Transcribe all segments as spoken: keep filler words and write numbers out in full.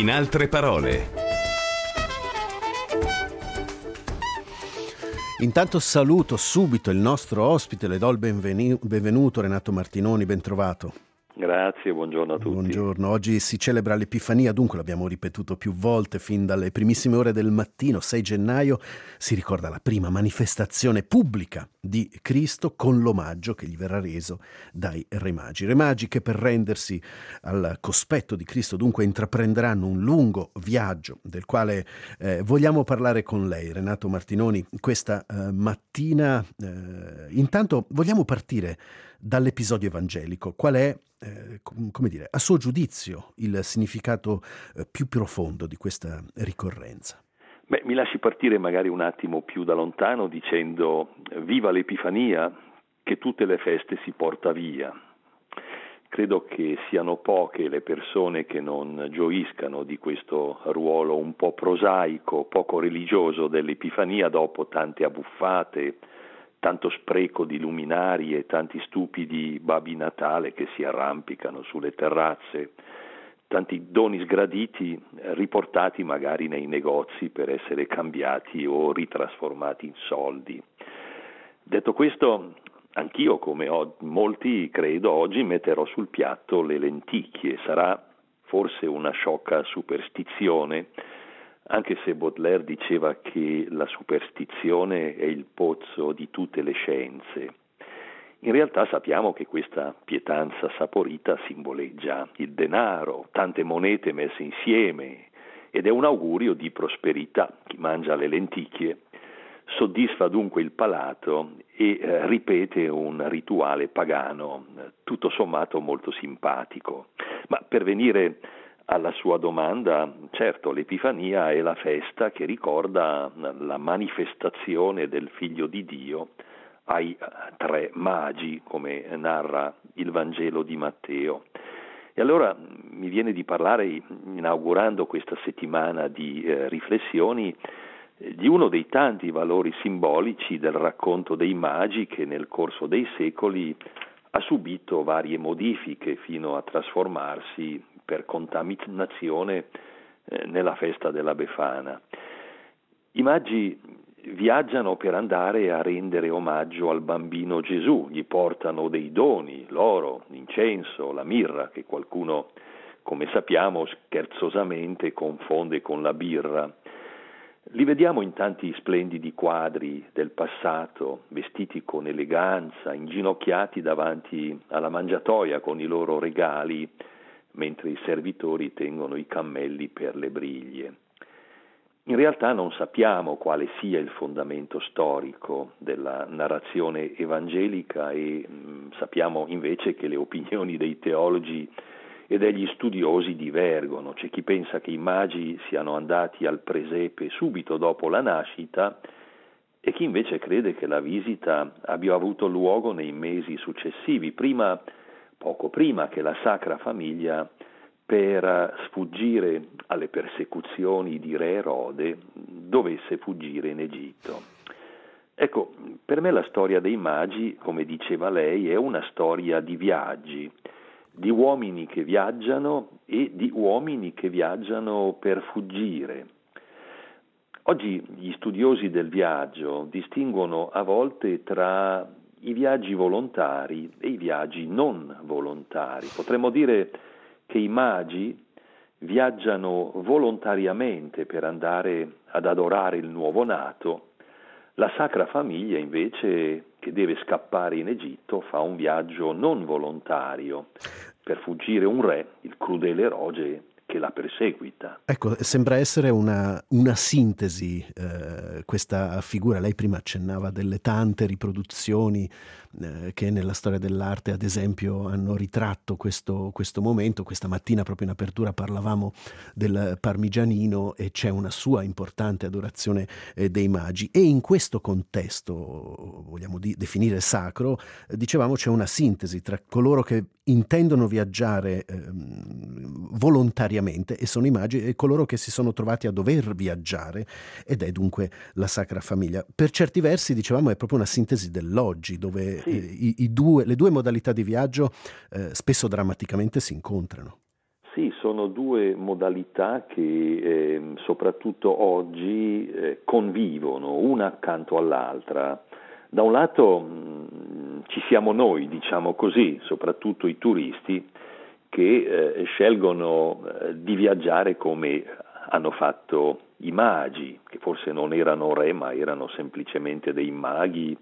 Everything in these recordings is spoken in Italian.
In altre parole. Intanto saluto subito il nostro ospite, le do il benveni- benvenuto Renato Martinoni, ben trovato. Grazie, buongiorno a tutti. Buongiorno, oggi si celebra l'Epifania, dunque l'abbiamo ripetuto più volte, fin dalle primissime ore del mattino, sei gennaio, si ricorda la prima manifestazione pubblica di Cristo con l'omaggio che gli verrà reso dai Re Magi. Re Magi che per rendersi al cospetto di Cristo dunque intraprenderanno un lungo viaggio del quale eh, vogliamo parlare con lei, Renato Martinoni, questa eh, mattina. Eh, intanto vogliamo partire dall'episodio evangelico. Qual è, eh, come dire, a suo giudizio il significato eh, più profondo di questa ricorrenza? Beh, mi lasci partire magari un attimo più da lontano dicendo viva l'Epifania, che tutte le feste si porta via. Credo che siano poche le persone che non gioiscano di questo ruolo un po' prosaico, poco religioso dell'Epifania dopo tante abbuffate, tanto spreco di luminari e tanti stupidi Babbi Natale che si arrampicano sulle terrazze, tanti doni sgraditi riportati magari nei negozi per essere cambiati o ritrasformati in soldi. Detto questo, anch'io come ho, molti credo oggi metterò sul piatto le lenticchie. Sarà forse una sciocca superstizione, anche se Baudelaire diceva che la superstizione è il pozzo di tutte le scienze. In realtà sappiamo che questa pietanza saporita simboleggia il denaro, tante monete messe insieme, ed è un augurio di prosperità. Chi mangia le lenticchie soddisfa dunque il palato e eh, ripete un rituale pagano, tutto sommato molto simpatico. Ma per venire alla sua domanda, certo, l'Epifania è la festa che ricorda la manifestazione del Figlio di Dio ai tre magi, come narra il Vangelo di Matteo. E allora mi viene di parlare, inaugurando questa settimana di eh, riflessioni, di uno dei tanti valori simbolici del racconto dei magi che nel corso dei secoli ha subito varie modifiche fino a trasformarsi per contaminazione eh, nella festa della Befana. I magi viaggiano per andare a rendere omaggio al bambino Gesù, gli portano dei doni, l'oro, l'incenso, la mirra, che qualcuno, come sappiamo, scherzosamente confonde con la birra. Li vediamo in tanti splendidi quadri del passato, vestiti con eleganza, inginocchiati davanti alla mangiatoia con i loro regali, mentre i servitori tengono i cammelli per le briglie. In realtà non sappiamo quale sia il fondamento storico della narrazione evangelica e mh, sappiamo invece che le opinioni dei teologi e degli studiosi divergono. C'è chi pensa che i magi siano andati al presepe subito dopo la nascita e chi invece crede che la visita abbia avuto luogo nei mesi successivi, prima, poco prima che la Sacra Famiglia, per sfuggire alle persecuzioni di Re Erode, dovesse fuggire in Egitto. Ecco, per me la storia dei magi, come diceva lei, è una storia di viaggi, di uomini che viaggiano e di uomini che viaggiano per fuggire. Oggi gli studiosi del viaggio distinguono a volte tra i viaggi volontari e i viaggi non volontari. Potremmo dire che i magi viaggiano volontariamente per andare ad adorare il nuovo nato, la Sacra Famiglia invece, che deve scappare in Egitto, fa un viaggio non volontario per fuggire un re, il crudele Erode, che la perseguita. Ecco, sembra essere una, una sintesi eh, questa figura. Lei prima accennava delle tante riproduzioni eh, che nella storia dell'arte, ad esempio, hanno ritratto questo, questo momento. Questa mattina, proprio in apertura, parlavamo del Parmigianino e c'è una sua importante adorazione eh, dei magi. E in questo contesto, vogliamo di, definire sacro, eh, dicevamo c'è una sintesi tra coloro che intendono viaggiare eh, volontariamente e sono i magi e coloro che si sono trovati a dover viaggiare, ed è dunque la Sacra Famiglia. Per certi versi, dicevamo, è proprio una sintesi dell'oggi, dove sì. eh, i, i due, le due modalità di viaggio eh, spesso drammaticamente si incontrano. Sì, sono due modalità che eh, soprattutto oggi eh, convivono una accanto all'altra. Da un lato mh, ci siamo noi, diciamo così, soprattutto i turisti, che eh, scelgono eh, di viaggiare come hanno fatto i magi, che forse non erano re, ma erano semplicemente dei maghi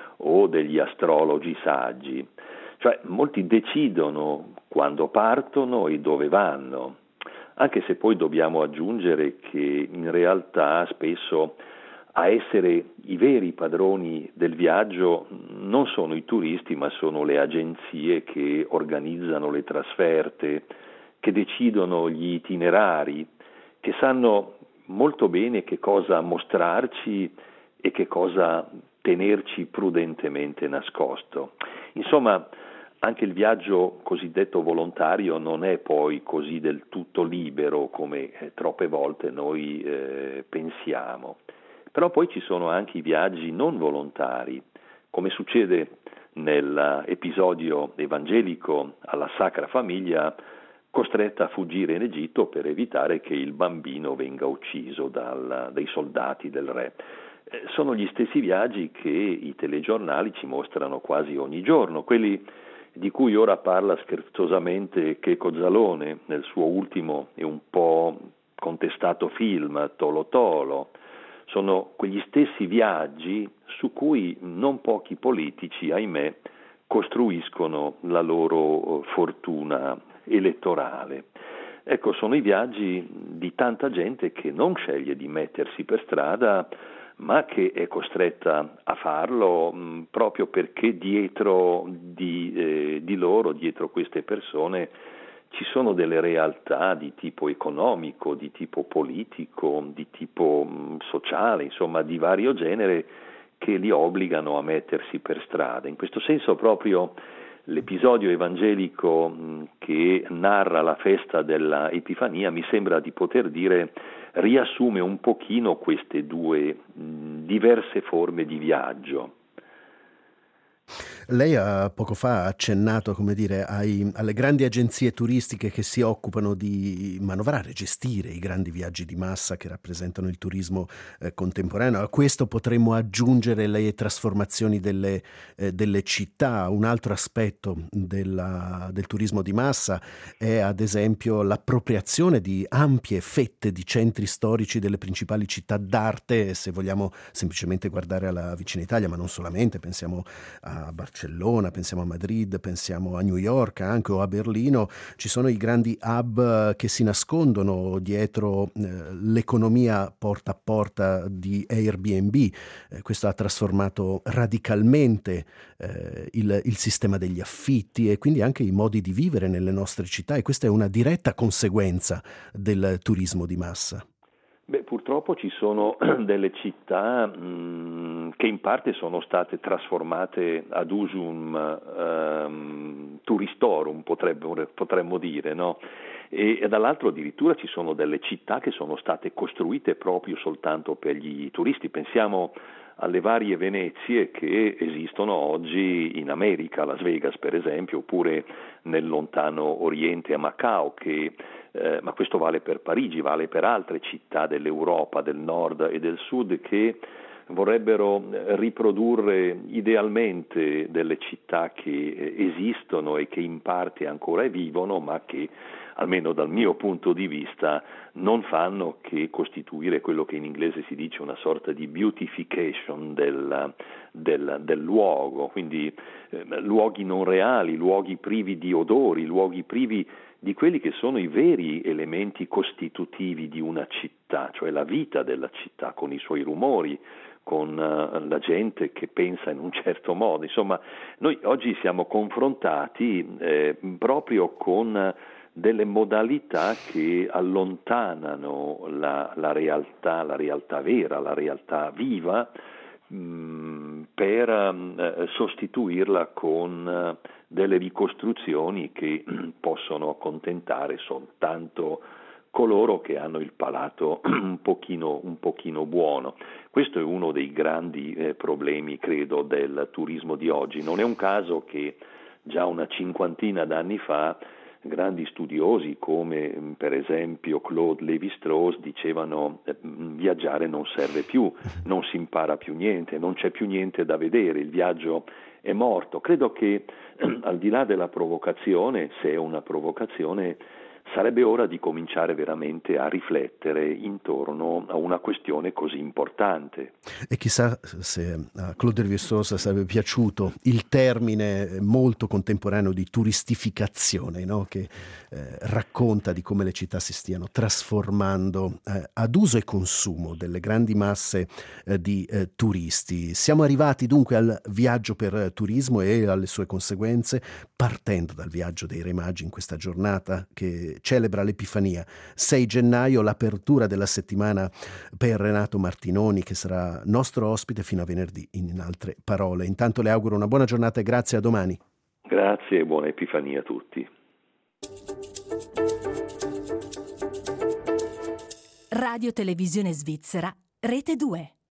o degli astrologi saggi. Cioè molti decidono quando partono e dove vanno, anche se poi dobbiamo aggiungere che in realtà spesso a essere i veri padroni del viaggio non sono i turisti, ma sono le agenzie che organizzano le trasferte, che decidono gli itinerari, che sanno molto bene che cosa mostrarci e che cosa tenerci prudentemente nascosto. Insomma, anche il viaggio cosiddetto volontario non è poi così del tutto libero come eh, troppe volte noi eh, pensiamo. Però poi ci sono anche i viaggi non volontari, come succede nell'episodio evangelico alla Sacra Famiglia, costretta a fuggire in Egitto per evitare che il bambino venga ucciso dal, dai soldati del re. Eh, sono gli stessi viaggi che i telegiornali ci mostrano quasi ogni giorno, quelli di cui ora parla scherzosamente Checco Zalone nel suo ultimo e un po' contestato film Tolo Tolo. Sono quegli stessi viaggi su cui non pochi politici, ahimè, costruiscono la loro fortuna elettorale. Ecco, sono i viaggi di tanta gente che non sceglie di mettersi per strada, ma che è costretta a farlo mh, proprio perché dietro di, eh, di loro, dietro queste persone, ci sono delle realtà di tipo economico, di tipo politico, di tipo mh, sociale, insomma di vario genere, che li obbligano a mettersi per strada. In questo senso proprio l'episodio evangelico mh, che narra la festa della Epifania mi sembra di poter dire riassume un pochino queste due mh, diverse forme di viaggio. Lei ha poco fa accennato, come dire, ai, alle grandi agenzie turistiche che si occupano di manovrare, gestire i grandi viaggi di massa che rappresentano il turismo eh, contemporaneo. A questo potremmo aggiungere le trasformazioni delle, eh, delle città. Un altro aspetto della, del turismo di massa è ad esempio l'appropriazione di ampie fette di centri storici delle principali città d'arte, se vogliamo semplicemente guardare alla vicina Italia, ma non solamente, pensiamo a Barcellona, pensiamo a Madrid, pensiamo a New York anche o a Berlino. Ci sono i grandi hub che si nascondono dietro eh, l'economia porta a porta di Airbnb. Eh, questo ha trasformato radicalmente eh, il, il sistema degli affitti e quindi anche i modi di vivere nelle nostre città, e questa è una diretta conseguenza del turismo di massa. Beh, purtroppo ci sono delle città mh, che in parte sono state trasformate ad usum um, turistorum, potremmo, potremmo dire, no? E, e dall'altro addirittura ci sono delle città che sono state costruite proprio soltanto per gli turisti. Pensiamo alle varie Venezie che esistono oggi in America, Las Vegas per esempio, oppure nel lontano Oriente a Macao, che Eh, ma questo vale per Parigi, vale per altre città dell'Europa, del nord e del sud, che vorrebbero riprodurre idealmente delle città che esistono e che in parte ancora vivono, ma che almeno dal mio punto di vista non fanno che costituire quello che in inglese si dice una sorta di beautification del, del, del luogo, quindi eh, luoghi non reali, luoghi privi di odori, luoghi privi di quelli che sono i veri elementi costitutivi di una città, cioè la vita della città con i suoi rumori, con uh, la gente che pensa in un certo modo. Insomma, noi oggi siamo confrontati eh, proprio con delle modalità che allontanano la, la realtà, la realtà vera, la realtà viva, per eh, sostituirla con eh, delle ricostruzioni che possono accontentare soltanto coloro che hanno il palato un pochino, un pochino buono. Questo è uno dei grandi eh, problemi, credo, del turismo di oggi. Non è un caso che già una cinquantina d'anni fa grandi studiosi come per esempio Claude Lévi-Strauss dicevano eh, viaggiare non serve più, non si impara più niente, non c'è più niente da vedere, il viaggio è morto. Credo che eh, al di là della provocazione, se è una provocazione, sarebbe ora di cominciare veramente a riflettere intorno a una questione così importante. E chissà se a Claude Lévi-Strauss sarebbe piaciuto il termine molto contemporaneo di turistificazione, no? Che eh, racconta di come le città si stiano trasformando eh, ad uso e consumo delle grandi masse eh, di eh, turisti. Siamo arrivati dunque al viaggio per turismo e alle sue conseguenze, partendo dal viaggio dei Re Magi in questa giornata che celebra l'Epifania. sei gennaio, l'apertura della settimana per Renato Martinoni, che sarà nostro ospite fino a venerdì, in altre parole. Intanto le auguro una buona giornata e grazie, a domani. Grazie e buona Epifania a tutti. Radio Televisione Svizzera, Rete due.